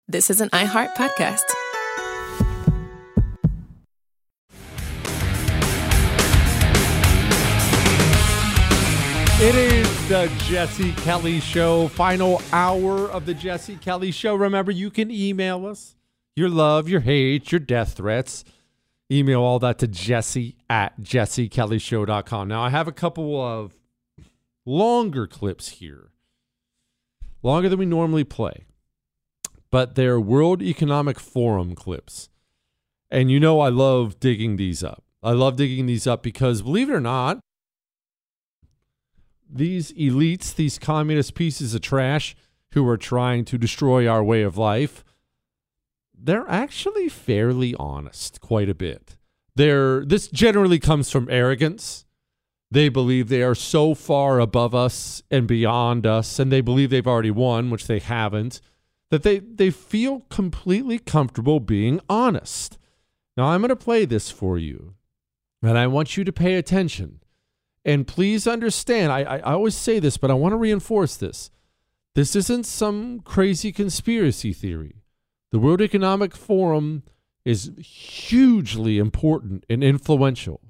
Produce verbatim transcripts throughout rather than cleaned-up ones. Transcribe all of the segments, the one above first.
This is an iHeart podcast. It is the Jesse Kelly Show, final hour of the Jesse Kelly Show. Remember, you can email us your love, your hate, your death threats. Email all that to Jesse at jesse kelly show dot com. Now, I have a couple of longer clips here, longer than we normally play, but they're World Economic Forum clips. And you know I love digging these up. I love digging these up because, believe it or not, these elites, these communist pieces of trash who are trying to destroy our way of life, they're actually fairly honest quite a bit. They're, this generally comes from arrogance. They believe they are so far above us and beyond us, and they believe they've already won, which they haven't, that they, they feel completely comfortable being honest. Now, I'm going to play this for you, and I want you to pay attention. And please understand, I, I, I always say this, but I want to reinforce this. This isn't some crazy conspiracy theory. The World Economic Forum is hugely important and influential.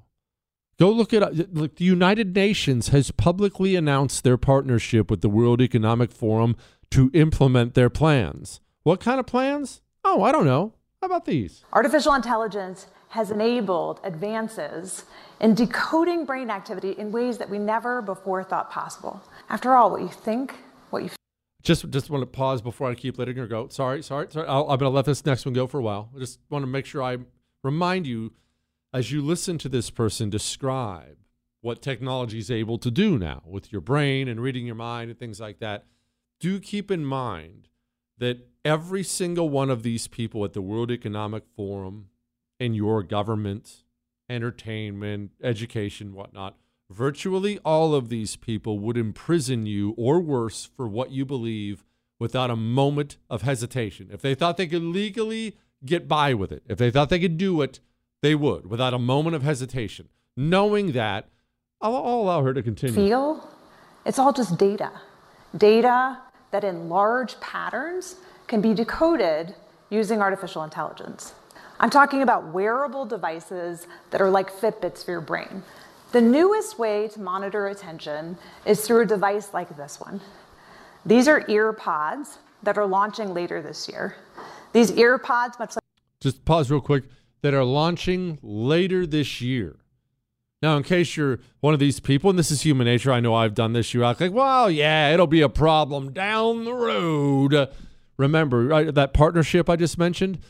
Go look at look, the United Nations has publicly announced their partnership with the World Economic Forum to implement their plans. What kind of plans? Oh, I don't know. How about these? Artificial intelligence has enabled advances in decoding brain activity in ways that we never before thought possible. After all, what you think, what you feel. Just, just want to pause before I keep letting her go. Sorry, sorry, sorry. I'll, I'm going to let this next one go for a while. I just want to make sure I remind you, as you listen to this person describe what technology is able to do now with your brain and reading your mind and things like that, do keep in mind that every single one of these people at the World Economic Forum, in your government, entertainment, education, whatnot, virtually all of these people would imprison you or worse for what you believe without a moment of hesitation. If they thought they could legally get by with it, if they thought they could do it, they would without a moment of hesitation. Knowing that, I'll, I'll allow her to continue. Feel, it's all just data. Data that in large patterns can be decoded using artificial intelligence. I'm talking about wearable devices that are like Fitbits for your brain. The newest way to monitor attention is through a device like this one. These are ear pods that are launching later this year. These ear pods, much like... Just pause real quick. That are launching later this year. Now, in case you're one of these people, and this is human nature, I know I've done this, you act like, well, yeah, it'll be a problem down the road. Remember, right, that partnership I just mentioned?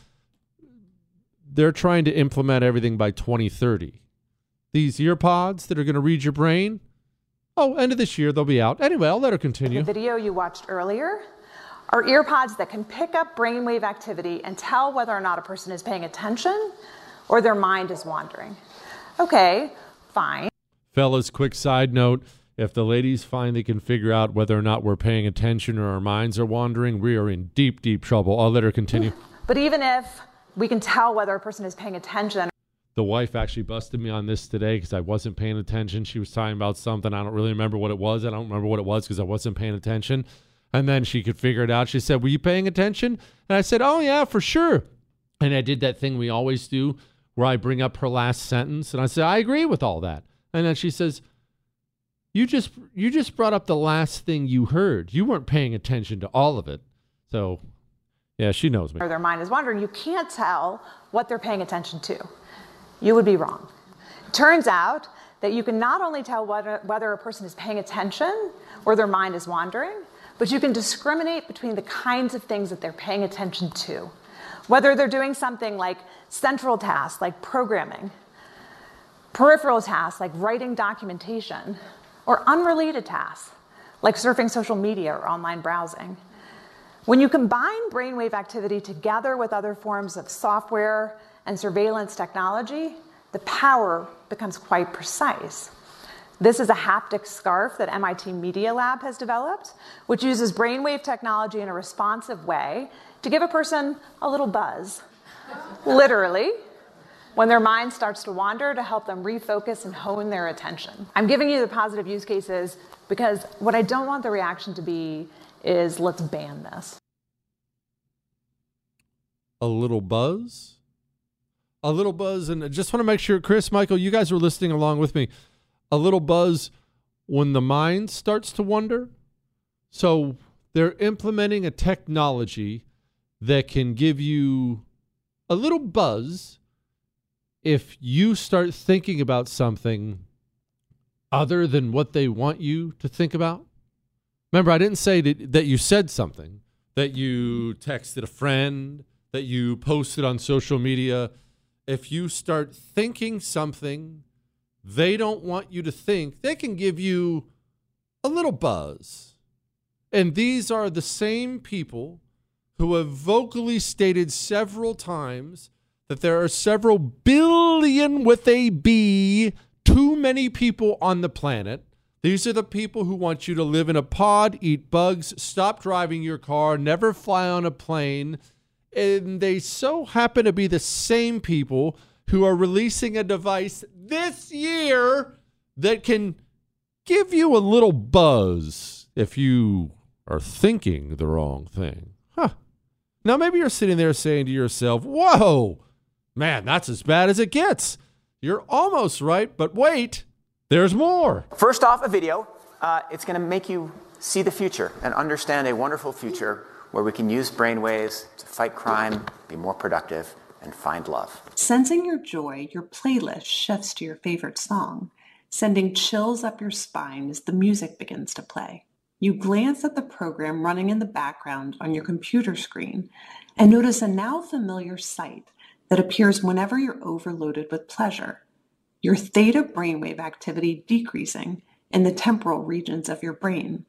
They're trying to implement everything by twenty thirty. These ear pods that are going to read your brain, oh, end of this year, they'll be out. Anyway, I'll let her continue. The video you watched earlier are ear pods that can pick up brainwave activity and tell whether or not a person is paying attention or their mind is wandering. Okay, fine. Fellas, quick side note. If the ladies find they can figure out whether or not we're paying attention or our minds are wandering, we are in deep, deep trouble. I'll let her continue. But even if we can tell whether a person is paying attention. The wife actually busted me on this today because I wasn't paying attention. She was talking about something. I don't really remember what it was. I don't remember what it was because I wasn't paying attention. And then she could figure it out. She said, were you paying attention? And I said, oh, yeah, for sure. And I did that thing we always do where I bring up her last sentence. And I said, I agree with all that. And then she says, you just you just brought up the last thing you heard. You weren't paying attention to all of it. So, yeah, she knows me. Or their mind is wandering. You can't tell what they're paying attention to. You would be wrong. It turns out that you can not only tell whether, whether a person is paying attention or their mind is wandering, but you can discriminate between the kinds of things that they're paying attention to. Whether they're doing something like central tasks, like programming, peripheral tasks, like writing documentation, or unrelated tasks, like surfing social media or online browsing. When you combine brainwave activity together with other forms of software and surveillance technology, the power becomes quite precise. This is a haptic scarf that M I T Media Lab has developed, which uses brainwave technology in a responsive way to give a person a little buzz, literally, when their mind starts to wander, to help them refocus and hone their attention. I'm giving you the positive use cases because what I don't want the reaction to be is, let's ban this. a little buzz. A little buzz, and I just want to make sure, Chris, Michael, you guys are listening along with me. A little buzz when the mind starts to wonder. So they're implementing a technology that can give you a little buzz if you start thinking about something other than what they want you to think about. Remember, I didn't say that, that you said something, that you texted a friend, that you posted on social media. If you start thinking something they don't want you to think, they can give you a little buzz. And these are the same people who have vocally stated several times that there are several billion with a B, too many people on the planet. These are the people who want you to live in a pod, eat bugs, stop driving your car, never fly on a plane. And they so happen to be the same people who are releasing a device this year that can give you a little buzz if you are thinking the wrong thing. Huh. Now, maybe you're sitting there saying to yourself, whoa, man, that's as bad as it gets. You're almost right, but wait, there's more. First off, a video. Uh, it's going to make you see the future and understand a wonderful future where we can use brainwaves to fight crime, be more productive, and find love. Sensing your joy, your playlist shifts to your favorite song, sending chills up your spine as the music begins to play. You glance at the program running in the background on your computer screen and notice a now familiar sight that appears whenever you're overloaded with pleasure. Your theta brainwave activity decreasing in the temporal regions of your brain.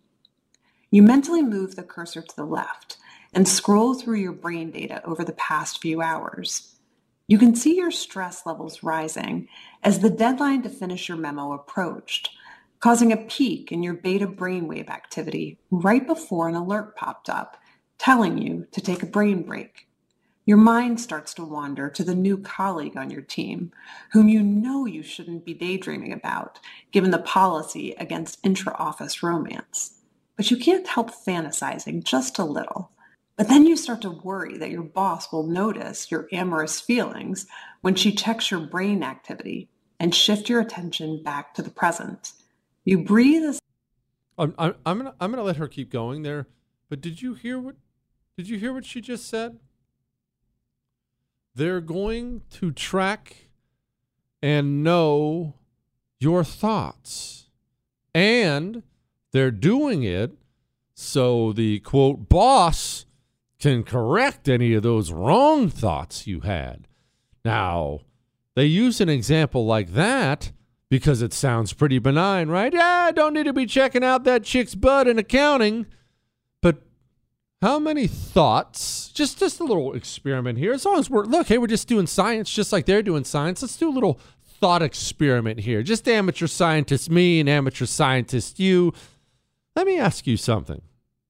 You mentally move the cursor to the left and scroll through your brain data over the past few hours. You can see your stress levels rising as the deadline to finish your memo approached, causing a peak in your beta brainwave activity right before an alert popped up, telling you to take a brain break. Your mind starts to wander to the new colleague on your team, whom you know you shouldn't be daydreaming about, given the policy against intra-office romance. But you can't help fantasizing just a little. But then you start to worry that your boss will notice your amorous feelings when she checks your brain activity and shift your attention back to the present. You breathe as I'm I'm I'm gonna I'm gonna let her keep going there. But did you hear what did you hear what she just said? They're going to track and know your thoughts. And they're doing it so the, quote, boss can correct any of those wrong thoughts you had. Now, they use an example like that because it sounds pretty benign, right? Yeah, I don't need to be checking out that chick's butt in accounting. But how many thoughts, just, just a little experiment here, as long as we're, look, hey, we're just doing science just like they're doing science. Let's do a little thought experiment here. Just amateur scientist me and amateur scientist you. Let me ask you something.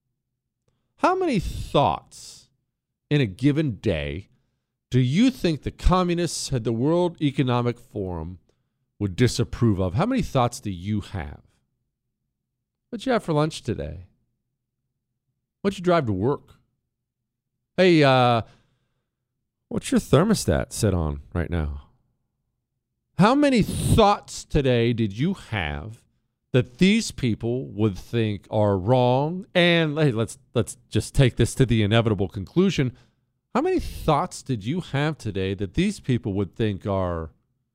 How many thoughts in a given day do you think the communists at the World Economic Forum would disapprove of? How many thoughts do you have? What'd you have for lunch today? What'd you drive to work? Hey, uh, what's your thermostat set on right now? How many thoughts today did you have that these people would think are wrong? And hey, let's let's just take this to the inevitable conclusion. How many thoughts did you have today that these people would think are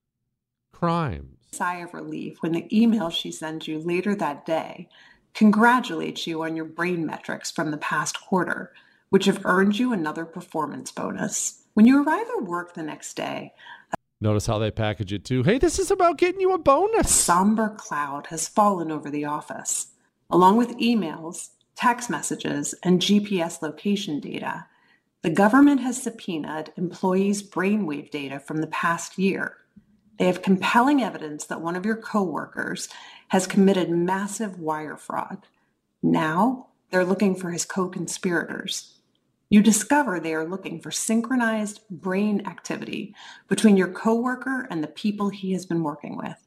crimes? sigh of relief when the email she sends you later that day congratulates you on your brain metrics from the past quarter, which have earned you another performance bonus. When you arrive at work the next day, notice how they package it too. Hey, this is about getting you a bonus. A somber cloud has fallen over the office. Along with emails, text messages, and G P S location data, the government has subpoenaed employees' brainwave data from the past year. They have compelling evidence that one of your coworkers has committed massive wire fraud. Now, they're looking for his co-conspirators. You discover they are looking for synchronized brain activity between your coworker and the people he has been working with.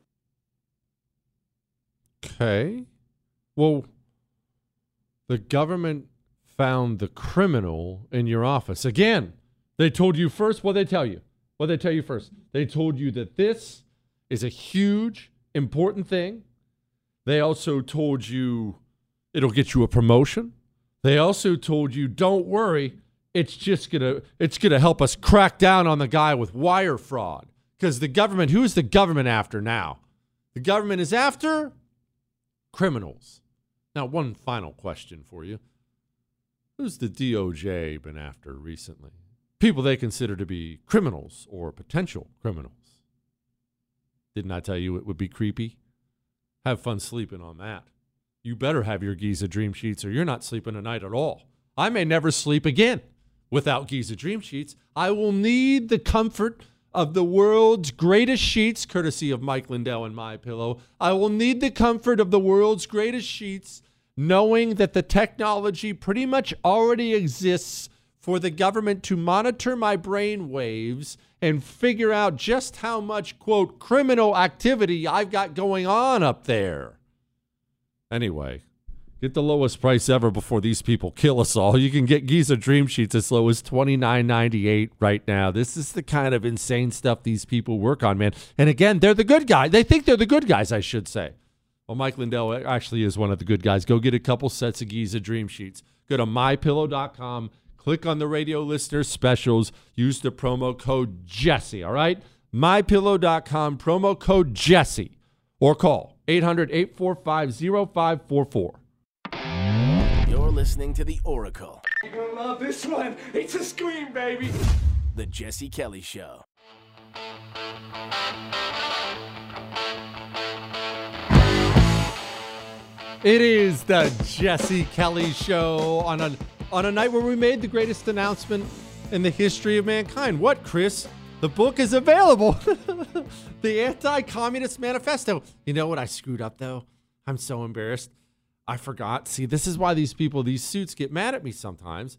Okay. Well, the government found the criminal in your office. Again, They told you first, what they tell you? What they tell you first? They told you that this is a huge, important thing. They also told you it'll get you a promotion. They also told you, don't worry, it's just gonna it's gonna help us crack down on the guy with wire fraud. Because the government, who is the government after now? The government is after criminals. Now, one final question for you. Who's the D O J been after recently? People they consider to be criminals or potential criminals. Didn't I tell you it would be creepy? Have fun sleeping on that. You better have your Giza Dream Sheets or you're not sleeping tonight at all. I may never sleep again without Giza Dream Sheets. I will need the comfort of the world's greatest sheets, courtesy of Mike Lindell and MyPillow. I will need the comfort of the world's greatest sheets, knowing that the technology pretty much already exists for the government to monitor my brain waves and figure out just how much, quote, criminal activity I've got going on up there. Anyway, get the lowest price ever before these people kill us all. You can get Giza Dream Sheets as low as twenty-nine ninety-eight right now. This is the kind of insane stuff these people work on, man. And again, they're the good guys. They think they're the good guys, I should say. Well, Mike Lindell actually is one of the good guys. Go get a couple sets of Giza Dream Sheets. Go to my pillow dot com. Click on the radio listener specials. Use the promo code Jesse, all right? my pillow dot com, promo code Jesse. Or call eight hundred, eight four five, zero five four four. You're listening to The Oracle. You're gonna love this one. It's a scream, baby. The Jesse Kelly Show. It is the Jesse Kelly Show on a on a night where we made the greatest announcement in the history of mankind. What, Chris? The book is available. The Anti-Communist Manifesto. You know what I screwed up, though? I'm so embarrassed. I forgot. See, this is why these people, these suits, get mad at me sometimes.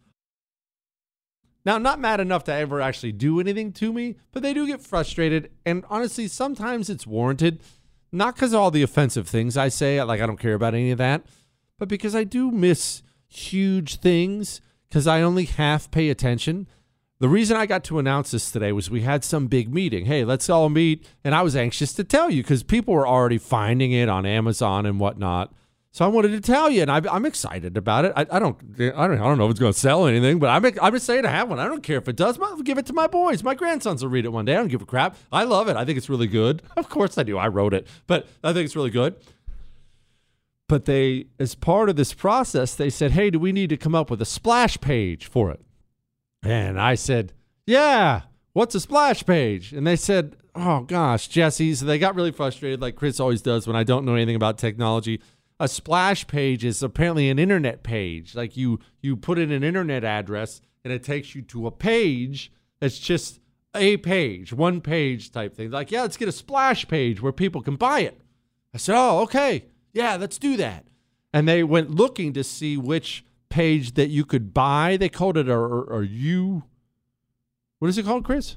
Now, not mad enough to ever actually do anything to me, but they do get frustrated. And honestly, sometimes it's warranted. Not because of all the offensive things I say, like I don't care about any of that, but because I do miss huge things because I only half pay attention. The reason I got to announce this today was we had some big meeting. Hey, let's all meet. And I was anxious to tell you because people were already finding it on Amazon and whatnot. So I wanted to tell you, and I, I'm excited about it. I, I don't, I don't, I don't know if it's going to sell anything, but I'm, I'm excited to have one. I don't care if it does. I'll give it to my boys. My grandsons will read it one day. I don't give a crap. I love it. I think it's really good. Of course I do. I wrote it, but I think it's really good. But they, as part of this process, they said, "Hey, do we need to come up with a splash page for it?" And I said, "Yeah. What's a splash page?" And they said, "Oh gosh, Jesse." So they got really frustrated, like Chris always does when I don't know anything about technology. A splash page is apparently an internet page. Like you you put in an internet address and it takes you to a page that's just a page, one page type thing. Like, yeah, let's get a splash page where people can buy it. I said, oh, okay. Yeah, let's do that. And they went looking to see which page that you could buy. They called it a, a, a U. What is it called, Chris?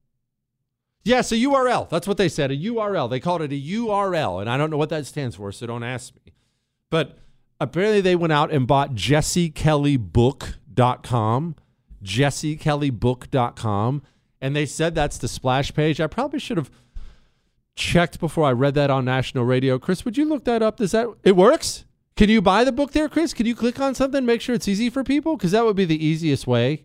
Yes, a U R L. That's what they said, a U R L. They called it a U R L, and I don't know what that stands for, so don't ask me. But apparently they went out and bought jesse kelly book dot com, jesse kelly book dot com, and they said that's the splash page. I probably should have checked before I read that on national radio. Chris, would you look that up? Does that, it works? Can you buy the book there, Chris? Can you click on something, make sure it's easy for people? Because that would be the easiest way.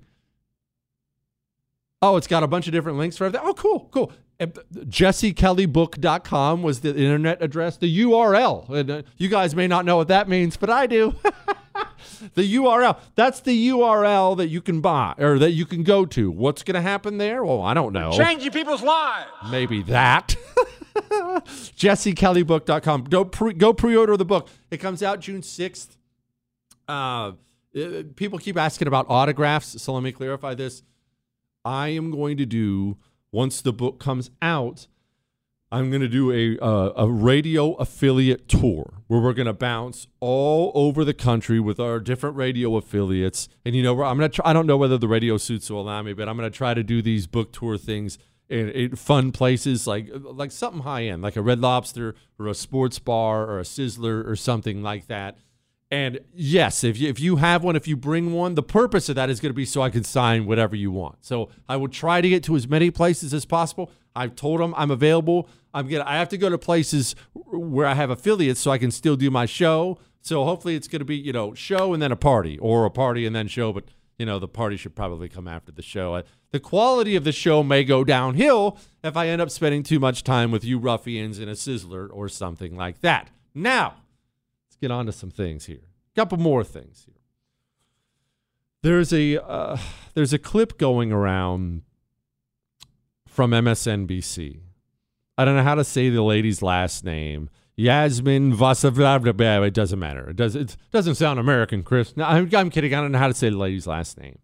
Oh, it's got a bunch of different links for everything. Oh, cool, cool. jesse kelly book dot com was the internet address, the U R L. And uh, you guys may not know what that means, but I do. The U R L. That's the U R L that you can buy or that you can go to. What's going to happen there? Well, I don't know. Changing people's lives. Maybe that. jesse kelly book dot com. Go, pre- go pre-order the book. It comes out June sixth. Uh, people keep asking about autographs, so let me clarify this. I am going to do, once the book comes out, I'm going to do a uh, a radio affiliate tour where we're going to bounce all over the country with our different radio affiliates. And, you know, I'm going to try, I don't know whether the radio suits will allow me, but I'm going to try to do these book tour things in, in fun places, like like something high end, like a Red Lobster or a sports bar or a Sizzler or something like that. And yes, if you, if you have one, if you bring one, the purpose of that is going to be so I can sign whatever you want. So I will try to get to as many places as possible. I've told them I'm available. I'm gonna. I have to go to places where I have affiliates so I can still do my show. So hopefully it's going to be, you know, show and then a party, or a party and then show. But, you know, the party should probably come after the show. I, the quality of the show may go downhill if I end up spending too much time with you ruffians in a Sizzler or something like that. Now, let's get on to some things here. A couple more things here. There's a uh, there's a clip going around from M S N B C. I don't know how to say the lady's last name. Yasmin Vasav. It doesn't matter. It, does, it doesn't sound American, Chris. No, I'm, I'm kidding. I don't know how to say the lady's last name.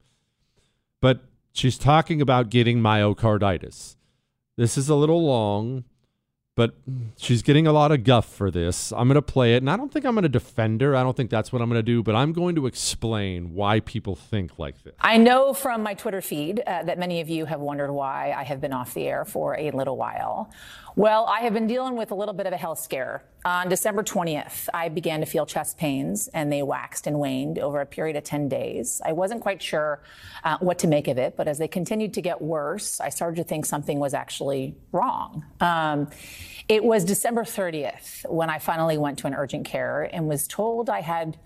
But she's talking about getting myocarditis. This is a little long, but she's getting a lot of guff for this. I'm going to play it, and I don't think I'm going to defend her. I don't think that's what I'm going to do, but I'm going to explain why people think like this. I know from my Twitter feed uh, that many of you have wondered why I have been off the air for a little while. Well, I have been dealing with a little bit of a health scare. On December twentieth, I began to feel chest pains, and they waxed and waned over a period of ten days. I wasn't quite sure uh, what to make of it, but as they continued to get worse, I started to think something was actually wrong. Um, it was December thirtieth when I finally went to an urgent care and was told I had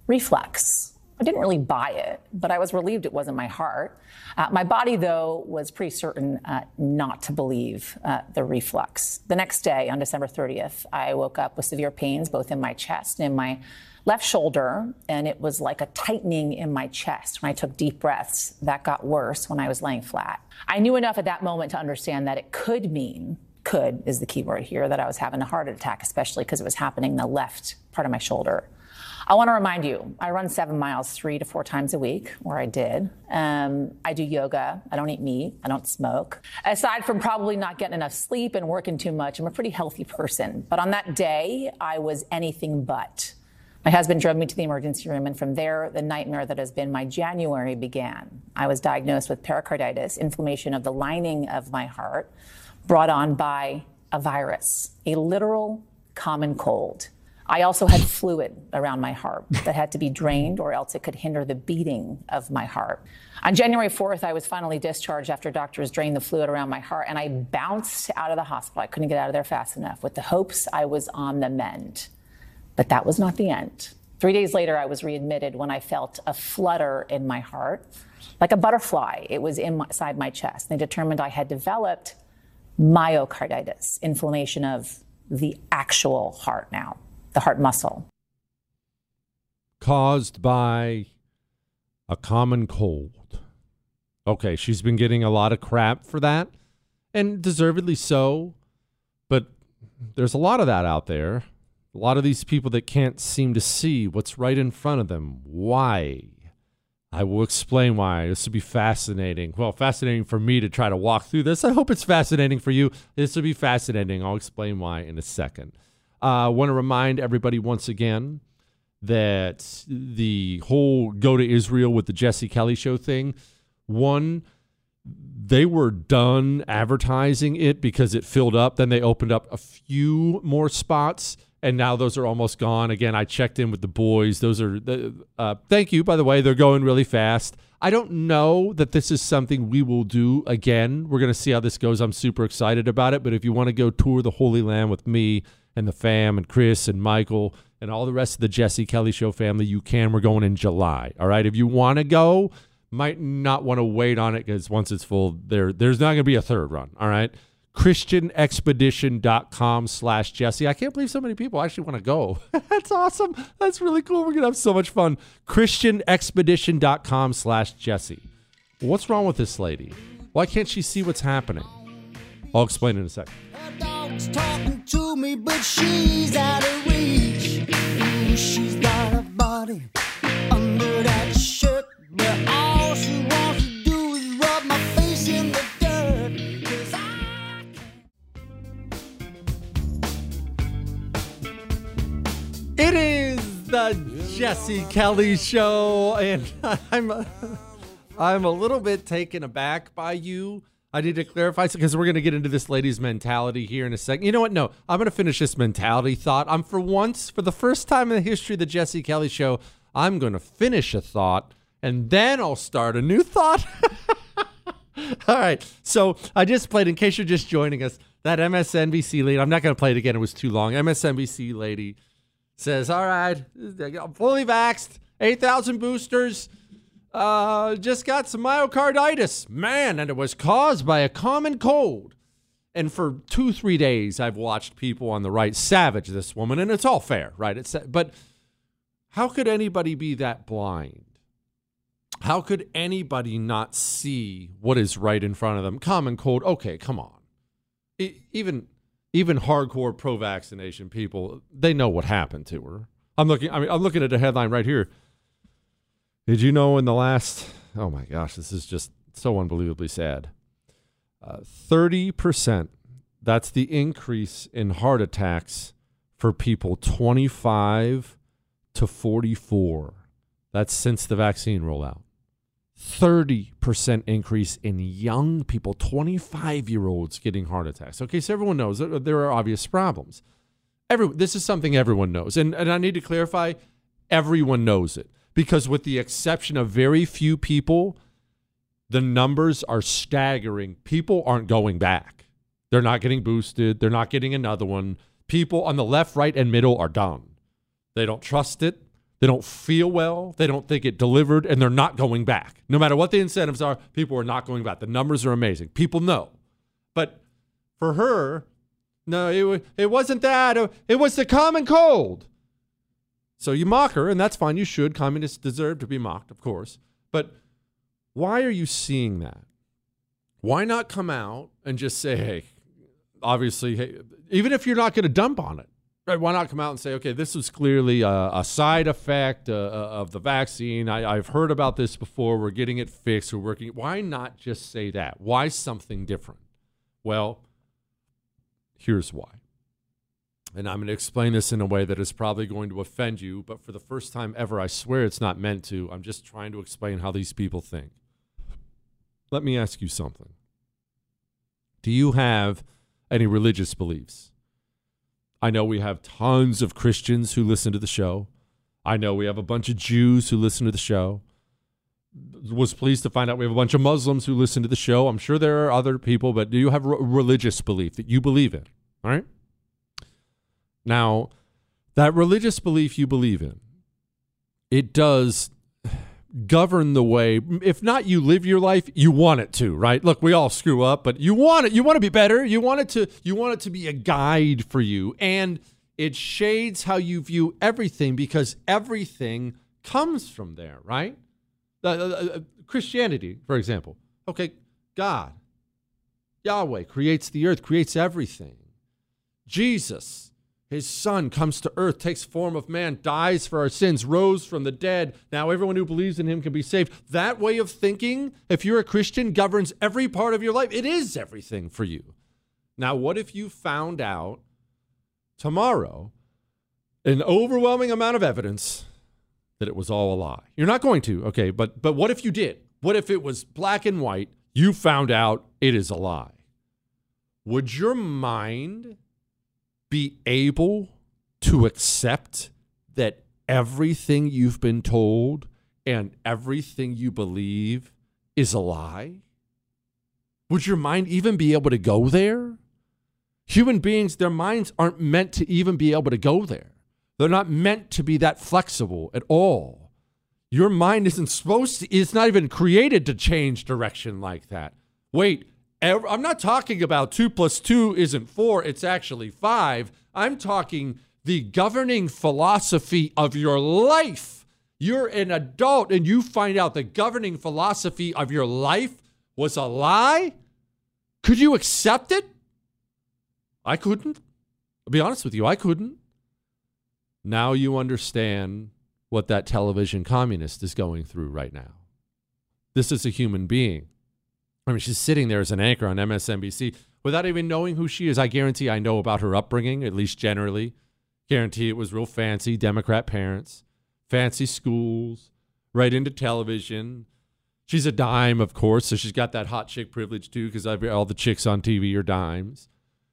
reflux. I didn't really buy it, but I was relieved it wasn't my heart. Uh, my body, though, was pretty certain uh, not to believe uh, the reflux. The next day, on December thirtieth, I woke up with severe pains both in my chest and in my left shoulder, and it was like a tightening in my chest. When I took deep breaths, that got worse when I was laying flat. I knew enough at that moment to understand that it could mean, could is the key word here, that I was having a heart attack, especially because it was happening in the left part of my shoulder. I want to remind you, I run seven miles three to four times a week, or I did. Um, I do yoga. I don't eat meat. I don't smoke. Aside from probably not getting enough sleep and working too much, I'm a pretty healthy person. But on that day, I was anything but. My husband drove me to the emergency room, and from there, the nightmare that has been my January began. I was diagnosed with pericarditis, inflammation of the lining of my heart, brought on by a virus, a literal common cold. I also had fluid around my heart that had to be drained, or else it could hinder the beating of my heart. On January fourth, I was finally discharged after doctors drained the fluid around my heart, and I bounced out of the hospital. I couldn't get out of there fast enough with the hopes I was on the mend. But that was not the end. Three days later, I was readmitted when I felt a flutter in my heart, like a butterfly. It was inside my chest. They determined I had developed myocarditis, inflammation of the actual heart now. The heart muscle. Caused by a common cold. Okay, she's been getting a lot of crap for that, and deservedly so, but there's a lot of that out there. A lot of these people that can't seem to see what's right in front of them. Why? I will explain why. This will be fascinating. Well, fascinating for me to try to walk through this. I hope it's fascinating for you. This will be fascinating. I'll explain why in a second. I uh, want to remind everybody once again that the whole go to Israel with the Jesse Kelly show thing, one, they were done advertising it because it filled up. Then they opened up a few more spots, and now those are almost gone. Again, I checked in with the boys. Those are, uh, thank you, by the way. They're going really fast. I don't know that this is something we will do again. We're going to see how this goes. I'm super excited about it. But if you want to go tour the Holy Land with me and the fam and Chris and Michael and all the rest of the Jesse Kelly Show family, you can. We're going in July. All right. If you want to go, might not want to wait on it because once it's full, there there's not going to be a third run. All right. Christian Expedition dot com slash Jesse. I can't believe so many people actually want to go. That's awesome. That's really cool. We're going to have so much fun. Christian Expedition dot com slash Jesse. What's wrong with this lady? Why can't she see what's happening? I'll explain in a second. Dog's talking to me, but she's out of reach. Ooh, she's got a body under that shirt, but all she wants to do is rub my face in the dirt. 'Cause I can't. It is the Jesse Kelly Show, and I'm I'm a little bit taken aback by you. I need to clarify because we're going to get into this lady's mentality here in a second. You know what? No, I'm going to finish this mentality thought. I'm for once, for the first time in the history of the Jesse Kelly Show, I'm going to finish a thought and then I'll start a new thought. All right. So I just played, in case you're just joining us, that M S N B C lady. I'm not going to play it again. It was too long. M S N B C lady says, all right, I'm fully vaxxed, eight thousand boosters. Uh, just got some myocarditis. Man, and it was caused by a common cold. And for two, three days, I've watched people on the right savage this woman, and it's all fair, right? It's, but how could anybody be that blind? How could anybody not see what is right in front of them? Common cold. Okay, come on. It, even even hardcore pro-vaccination people, they know what happened to her. I'm looking. I mean, I'm looking at the headline right here. Did you know in the last, oh my gosh, this is just so unbelievably sad. Uh, thirty percent, that's the increase in heart attacks for people twenty-five to forty-four. That's since the vaccine rollout. thirty percent increase in young people, twenty-five-year-olds getting heart attacks. Okay, so everyone knows that there are obvious problems. Every, this is something everyone knows. And, and I need to clarify, everyone knows it. Because with the exception of very few people, the numbers are staggering. People aren't going back. They're not getting boosted. They're not getting another one. People on the left, right, and middle are done. They don't trust it. They don't feel well. They don't think it delivered, and they're not going back. No matter what the incentives are, people are not going back. The numbers are amazing. People know. But for her, no, it, it wasn't that. It was the common cold. So you mock her, and that's fine. You should. Communists deserve to be mocked, of course. But why are you seeing that? Why not come out and just say, hey, obviously, hey, even if you're not going to dump on it, right? Why not come out and say, okay, this was clearly a, a side effect uh, of the vaccine. I, I've heard about this before. We're getting it fixed. We're working. Why not just say that? Why something different? Well, here's why. And I'm going to explain this in a way that is probably going to offend you, but for the first time ever, I swear it's not meant to. I'm just trying to explain how these people think. Let me ask you something. Do you have any religious beliefs? I know we have tons of Christians who listen to the show. I know we have a bunch of Jews who listen to the show. Was pleased to find out we have a bunch of Muslims who listen to the show. I'm sure there are other people, but do you have a religious belief that you believe in? All right? Now, that religious belief you believe in, it does govern the way, if not you live your life, you want it to, right? Look, we all screw up, but you want it. You want to be better. You want it to, you want it to be a guide for you. And it shades how you view everything because everything comes from there, right? Uh, uh, Christianity, for example. Okay, God, Yahweh creates the earth, creates everything. Jesus, his son, comes to earth, takes form of man, dies for our sins, rose from the dead. Now everyone who believes in him can be saved. That way of thinking, if you're a Christian, governs every part of your life. It is everything for you. Now, what if you found out tomorrow an overwhelming amount of evidence that it was all a lie? You're not going to, okay, but but what if you did? What if it was black and white? You found out it is a lie. Would your mind be able to accept that everything you've been told and everything you believe is a lie? Would your mind even be able to go there? Human beings, their minds aren't meant to even be able to go there. They're not meant to be that flexible at all. Your mind isn't supposed to, it's not even created to change direction like that. Wait, I'm not talking about two plus two isn't four, it's actually five. I'm talking the governing philosophy of your life. You're an adult and you find out the governing philosophy of your life was a lie? Could you accept it? I couldn't. I'll be honest with you, I couldn't. Now you understand what that television communist is going through right now. This is a human being. I mean, she's sitting there as an anchor on M S N B C without even knowing who she is. I guarantee I know about her upbringing, at least generally. Guarantee it was real fancy Democrat parents, fancy schools, right into television. She's a dime, of course, so she's got that hot chick privilege too, because all the chicks on T V are dimes.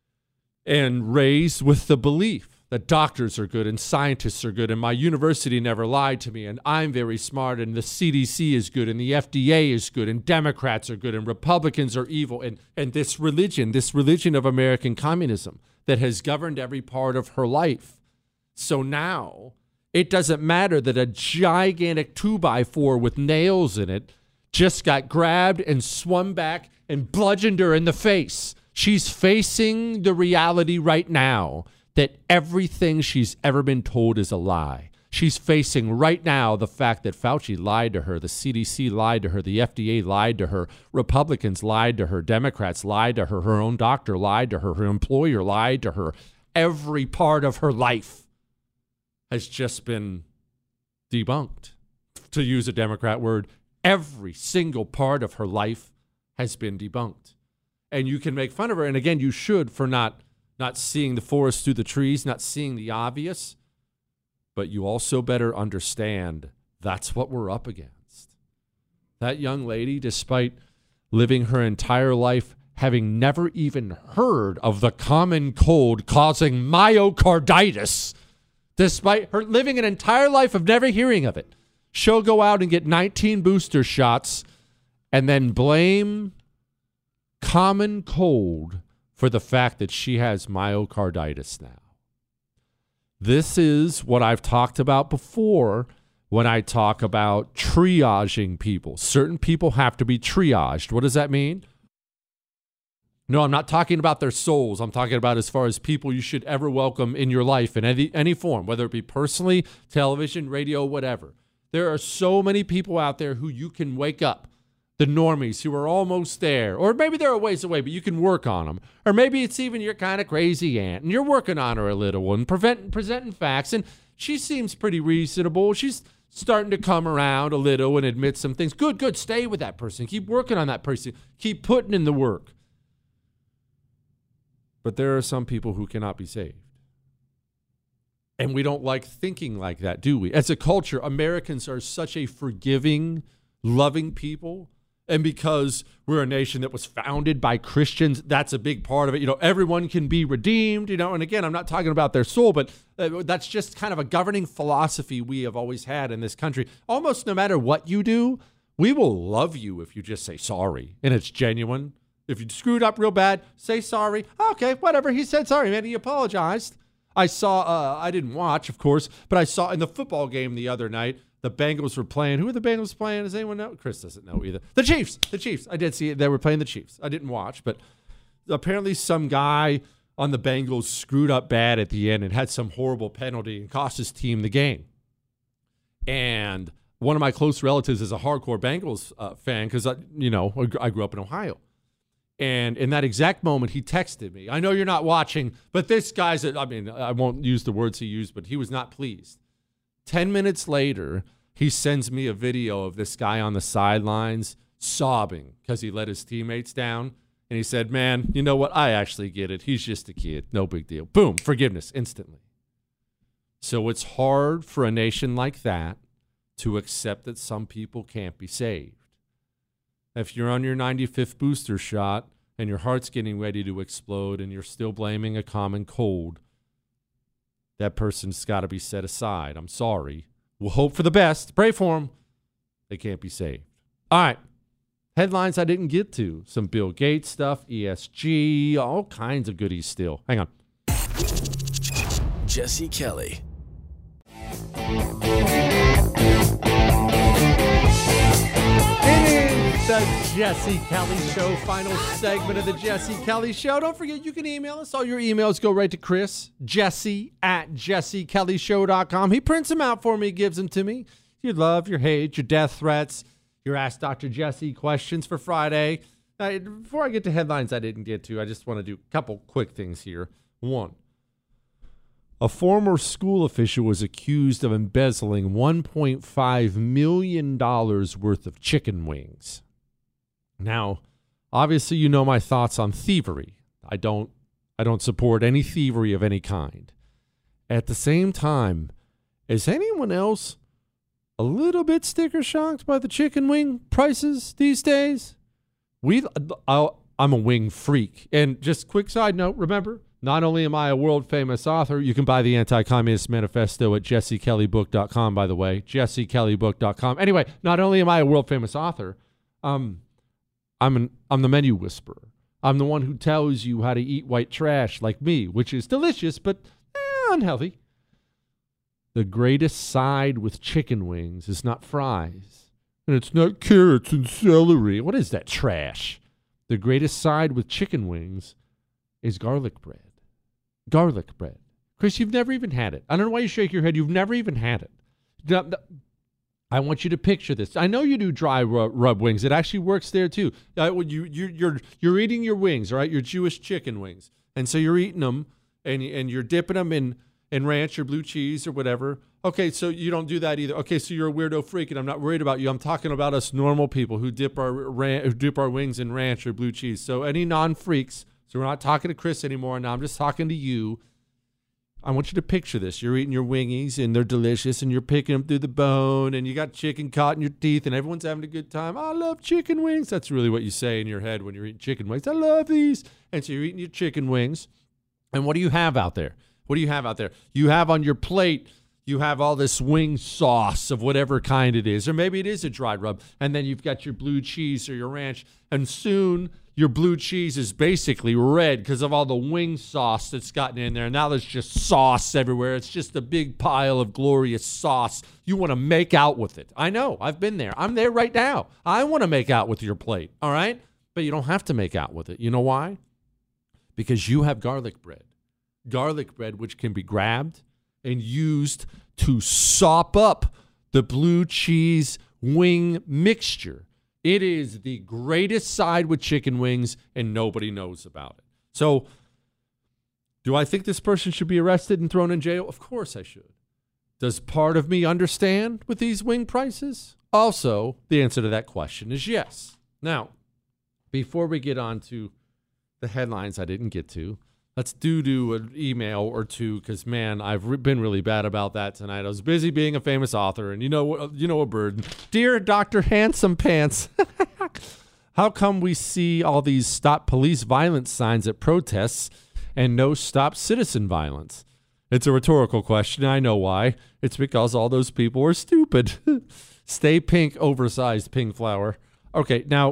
And raised with the belief that doctors are good and scientists are good and my university never lied to me and I'm very smart and the C D C is good and the F D A is good and Democrats are good and Republicans are evil. And, and this religion, this religion of American communism that has governed every part of her life. So now it doesn't matter that a gigantic two by four with nails in it just got grabbed and swung back and bludgeoned her in the face. She's facing the reality right now that everything she's ever been told is a lie. She's facing right now the fact that Fauci lied to her, the C D C lied to her, the F D A lied to her, Republicans lied to her, Democrats lied to her, her own doctor lied to her, her employer lied to her. Every part of her life has just been debunked. To use a Democrat word, every single part of her life has been debunked. And you can make fun of her, and again, you should, for not not seeing the forest through the trees, not seeing the obvious. But you also better understand that's what we're up against. That young lady, despite living her entire life having never even heard of the common cold causing myocarditis, despite her living an entire life of never hearing of it, she'll go out and get nineteen booster shots and then blame common cold for the fact that she has myocarditis now. This is what I've talked about before when I talk about triaging people. Certain people have to be triaged. What does that mean? No, I'm not talking about their souls. I'm talking about as far as people you should ever welcome in your life in any, any form, whether it be personally, television, radio, whatever. There are so many people out there who you can wake up. The normies who are almost there, or maybe they're a ways away, but you can work on them. Or maybe it's even your kind of crazy aunt, and you're working on her a little and prevent, presenting facts, and she seems pretty reasonable. She's starting to come around a little and admit some things. Good, good. Stay with that person. Keep working on that person. Keep putting in the work. But there are some people who cannot be saved. And we don't like thinking like that, do we? As a culture, Americans are such a forgiving, loving people. And because we're a nation that was founded by Christians, that's a big part of it. You know, everyone can be redeemed, you know, and again, I'm not talking about their soul, but uh, that's just kind of a governing philosophy we have always had in this country. Almost no matter what you do, we will love you if you just say sorry and it's genuine. If you screwed up real bad, say sorry. Okay, whatever. He said sorry, man. He apologized. I saw, uh, I didn't watch, of course, but I saw in the football game the other night, the Bengals were playing. Who are the Bengals playing? Does anyone know? Chris doesn't know either. The Chiefs. The Chiefs. I did see it. They were playing the Chiefs. I didn't watch, but apparently some guy on the Bengals screwed up bad at the end and had some horrible penalty and cost his team the game. And one of my close relatives is a hardcore Bengals uh, fan because, you know, I grew up in Ohio. And in that exact moment, he texted me. I know you're not watching, but this guy's, a, I mean, I won't use the words he used, but he was not pleased. Ten minutes later, he sends me a video of this guy on the sidelines sobbing because he let his teammates down. And he said, man, you know what? I actually get it. He's just a kid. No big deal. Boom, forgiveness instantly. So it's hard for a nation like that to accept that some people can't be saved. If you're on your ninety-fifth booster shot and your heart's getting ready to explode and you're still blaming a common cold, that person's got to be set aside. I'm sorry. We'll hope for the best. Pray for them. They can't be saved. All right. Headlines I didn't get to. Some Bill Gates stuff, E S G, all kinds of goodies still. Hang on. Jesse Kelly. The Jesse Kelly Show, final segment of the Jesse Kelly Show. Don't forget, you can email us. All your emails go right to Chris, Jesse at jesse kelly show dot com. He prints them out for me, gives them to me. Your love, your hate, your death threats, your Ask Doctor Jesse questions for Friday. Now, before I get to headlines I didn't get to, I just want to do a couple quick things here. One, a former school official was accused of embezzling one point five million dollars worth of chicken wings. Now, obviously, you know my thoughts on thievery. I don't, I don't support any thievery of any kind. At the same time, has anyone else a little bit sticker shocked by the chicken wing prices these days. We, uh, I'm a wing freak. And just quick side note, remember, not only am I a world-famous author, you can buy the Anti-Communist Manifesto at jesse kelly book dot com, by the way, jesse kelly book dot com. Anyway, not only am I a world-famous author, um, I'm an I'm the menu whisperer. I'm the one who tells you how to eat white trash like me, which is delicious, but eh, unhealthy. The greatest side with chicken wings is not fries, and it's not carrots and celery. What is that trash? The greatest side with chicken wings is garlic bread. Garlic bread. Chris, you've never even had it. I don't know why you shake your head. You've never even had it. Now, I want you to picture this. I know you do dry rub, rub wings. It actually works there too. Uh, when you, you, you're you're eating your wings, all right? Your Jewish chicken wings, and so you're eating them, and and you're dipping them in in ranch or blue cheese or whatever. Okay, so you don't do that either. Okay, so you're a weirdo freak, and I'm not worried about you. I'm talking about us normal people who dip our ran- who dip our wings in ranch or blue cheese. So any non-freaks. So we're not talking to Chris anymore. Now I'm just talking to you. I want you to picture this. You're eating your wingies, and they're delicious, and you're picking them through the bone, and you got chicken caught in your teeth, and everyone's having a good time. I love chicken wings. That's really what you say in your head when you're eating chicken wings. I love these. And so you're eating your chicken wings. And what do you have out there? What do you have out there? You have on your plate, you have all this wing sauce of whatever kind it is, or maybe it is a dry rub, and then you've got your blue cheese or your ranch, and soon your blue cheese is basically red because of all the wing sauce that's gotten in there. Now there's just sauce everywhere. It's just a big pile of glorious sauce. You want to make out with it. I know. I've been there. I'm there right now. I want to make out with your plate, all right? But you don't have to make out with it. You know why? Because you have garlic bread. Garlic bread, which can be grabbed and used to sop up the blue cheese wing mixture. It is the greatest side with chicken wings, and nobody knows about it. So, do I think this person should be arrested and thrown in jail? Of course I should. Does part of me understand with these wing prices? Also, the answer to that question is yes. Now, before we get on to the headlines I didn't get to, let's do do an email or two, because, man, I've re- been really bad about that tonight. I was busy being a famous author, and you know, you know a bird. Dear Doctor Handsome Pants, how come we see all these stop police violence signs at protests and no stop citizen violence? It's a rhetorical question. I know why. It's because all those people are stupid. Stay pink, oversized pink flower. Okay, now,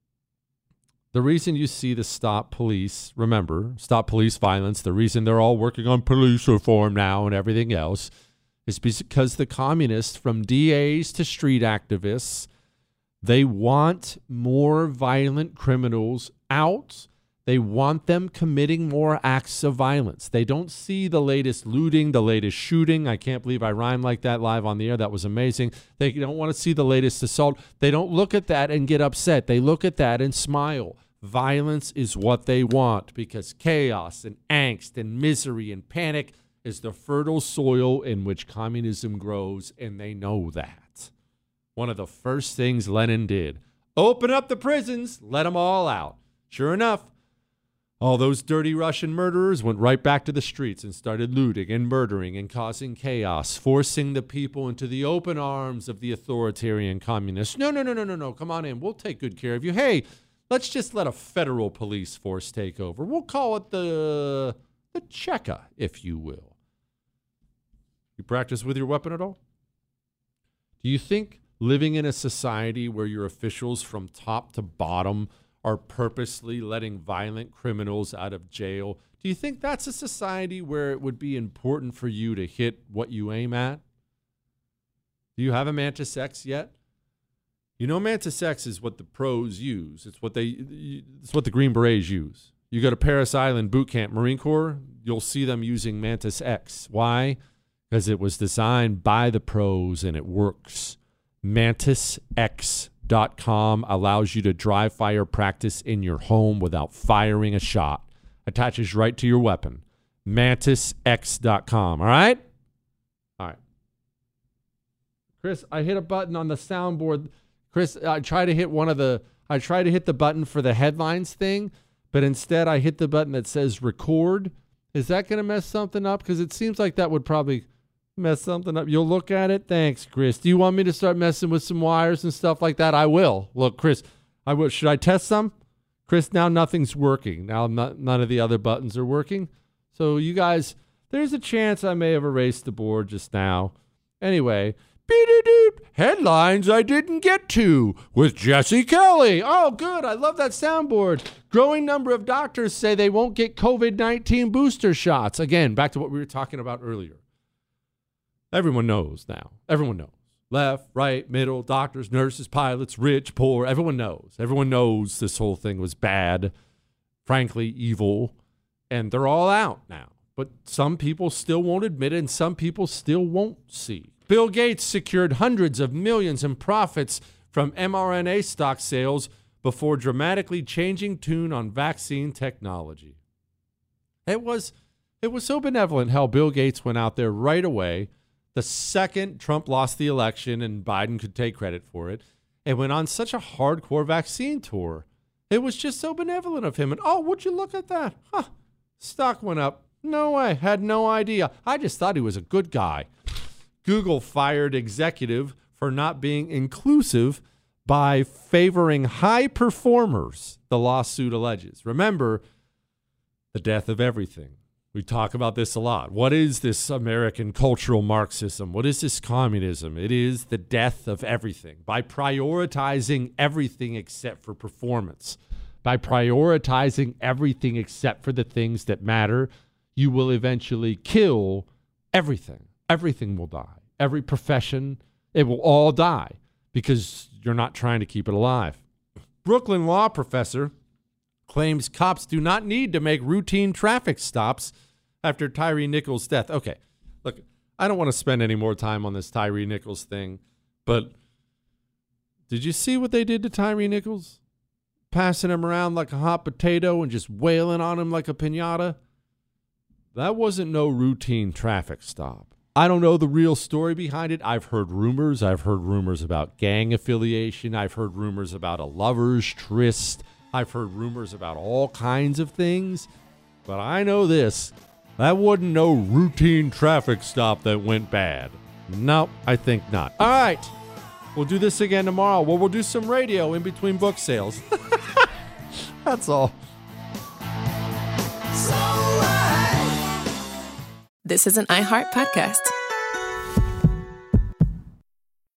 the reason you see the stop police, remember, stop police violence, the reason they're all working on police reform now and everything else is because the communists, from D As to street activists, they want more violent criminals out. They want them committing more acts of violence. They don't see the latest looting, the latest shooting. I can't believe I rhymed like that live on the air. That was amazing. They don't want to see the latest assault. They don't look at that and get upset. They look at that and smile. Violence is what they want, because chaos and angst and misery and panic is the fertile soil in which communism grows, and they know that. One of the first things Lenin did, open up the prisons, let them all out. Sure enough, all those dirty Russian murderers went right back to the streets and started looting and murdering and causing chaos, forcing the people into the open arms of the authoritarian communists. No, no, no, no, no, no, come on in. We'll take good care of you. Hey, let's just let a federal police force take over. We'll call it the the Cheka, if you will. You practice with your weapon at all? Do you think living in a society where your officials from top to bottom are purposely letting violent criminals out of jail, do you think that's a society where it would be important for you to hit what you aim at? Do you have a Mantis X yet? You know, Mantis X is what the pros use. It's what they. It's what the Green Berets use. You go to Paris Island Boot Camp, Marine Corps, you'll see them using Mantis X. Why? Because it was designed by the pros and it works. mantis x dot com allows you to dry fire practice in your home without firing a shot. Attaches right to your weapon. mantis x dot com. All right? All right. Chris, I hit a button on the soundboard. Chris, I try to hit one of the, I try to hit the button for the headlines thing, but instead I hit the button that says record. Is that going to mess something up? Because it seems like that would probably, Mess something up. You'll look at it? Thanks, Chris. Do you want me to start messing with some wires and stuff like that? I will. Look, Chris, I will. Should I test some? Chris, now nothing's working. Now not, none of the other buttons are working. So you guys, there's a chance I may have erased the board just now. Anyway, beep-de-doop, headlines I didn't get to with Jesse Kelly. Oh, good. I love that soundboard. Growing number of doctors say they won't get covid nineteen booster shots. Again, back to what we were talking about earlier. Everyone knows now. Everyone knows. Left, right, middle, doctors, nurses, pilots, rich, poor. Everyone knows. Everyone knows this whole thing was bad, frankly, evil, and they're all out now. But some people still won't admit it, and some people still won't see. Bill Gates secured hundreds of millions in profits from mRNA stock sales before dramatically changing tune on vaccine technology. It was, it was so benevolent how Bill Gates went out there right away the second Trump lost the election and Biden could take credit for it, and went on such a hardcore vaccine tour. It was just so benevolent of him. And, oh, would you look at that? Huh. Stock went up. No way. Had no idea. I just thought he was a good guy. Google fired executive for not being inclusive by favoring high performers, the lawsuit alleges. Remember, the death of everything. We talk about this a lot. What is this American cultural Marxism? What is this communism? It is the death of everything. By prioritizing everything except for performance, by prioritizing everything except for the things that matter, you will eventually kill everything. Everything will die. Every profession, it will all die because you're not trying to keep it alive. Brooklyn law professor claims cops do not need to make routine traffic stops after Tyree Nichols' death. Okay, look, I don't want to spend any more time on this Tyree Nichols thing, but did you see what they did to Tyree Nichols? Passing him around like a hot potato and just wailing on him like a piñata? That wasn't no routine traffic stop. I don't know the real story behind it. I've heard rumors. I've heard rumors about gang affiliation. I've heard rumors about a lover's tryst. I've heard rumors about all kinds of things. But I know this. That wasn't no routine traffic stop that went bad. No, I think not. All right. We'll do this again tomorrow. Well, we'll do some radio in between book sales. That's all. This is an iHeart podcast.